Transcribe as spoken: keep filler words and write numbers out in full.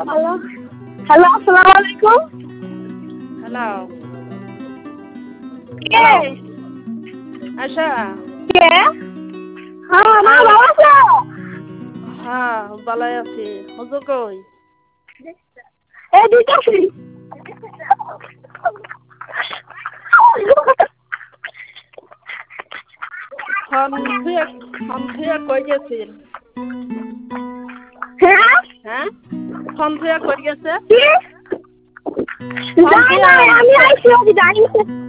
Hello hello আসসালামু আলাইকুম। Hello কে আশা। কে হ্যাঁ মা ভালো আছো? হ্যাঁ ভালোই আছি। হুজুর কই? এই দিতেছি। ফোন থুয়ে ফোন থুয়ে কই গেছিল? হ্যাঁ হ্যাঁ ফোন থুয়ে কই গেছে? কি ফোন যাই থুয়ে নাই আমি আইছি ওকে যাইনি।